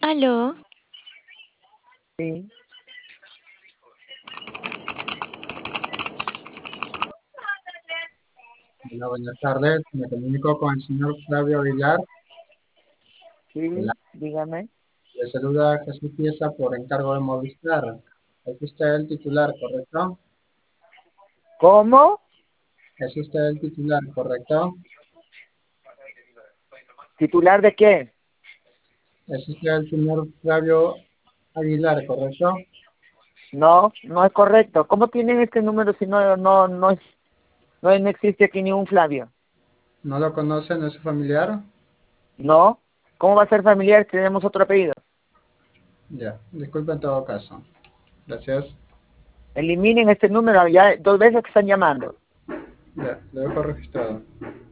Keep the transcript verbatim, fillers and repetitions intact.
Aló, Sí, Hola, buenas tardes. Me comunico con el señor Flavio Aguilar. sí, Hola, dígame. le saluda Jesús Pieza por encargo de Movistar. ¿Es usted el titular, correcto? ¿Cómo? ¿Es usted el titular, correcto? ¿Titular de qué? ¿Es usted el señor Flavio Aguilar, correcto? No, no es correcto. ¿Cómo tienen este número si no, no, no es, no, no existe aquí ningún Flavio? ¿No lo conoce? ¿No es su familiar? No. ¿Cómo va a ser familiar si tenemos otro apellido? Ya, disculpe en todo caso. Gracias. Eliminen este número, ya dos veces que están llamando. Ya, lo dejo registrado.